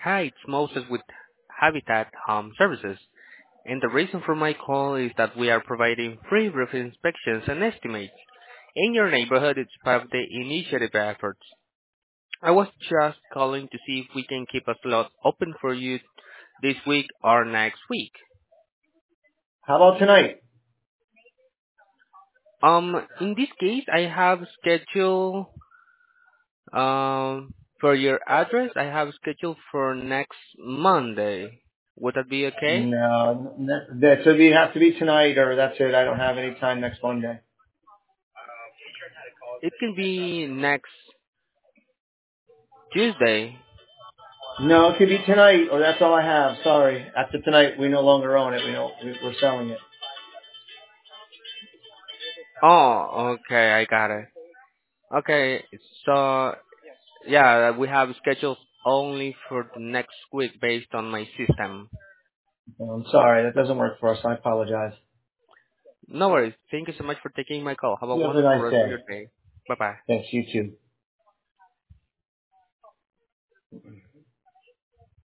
Hi, it's Moses with Habitat Home Services, and the reason for my call is that we are providing free roof inspections and estimates in your neighborhood. It's part of the initiative efforts. I was just calling to see if we can keep a slot open for you this week or next week. How about tonight? In this case, I have scheduled for your address. I have scheduled for next Monday. Would that be okay? No, that so we have to be tonight, or that's it. I don't have any time next Monday. It can be next Tuesday. No, it could be tonight, or that's all I have. Sorry. After tonight, we no longer own it. We're selling it. Oh, okay, I got it. Okay, so yeah, we have schedules only for the next week based on my system. I'm sorry, that doesn't work for us. I apologize. No worries. Thank you so much for taking my call. Have a You have a wonderful nice rest of your day. day. Bye bye. Thanks. You too.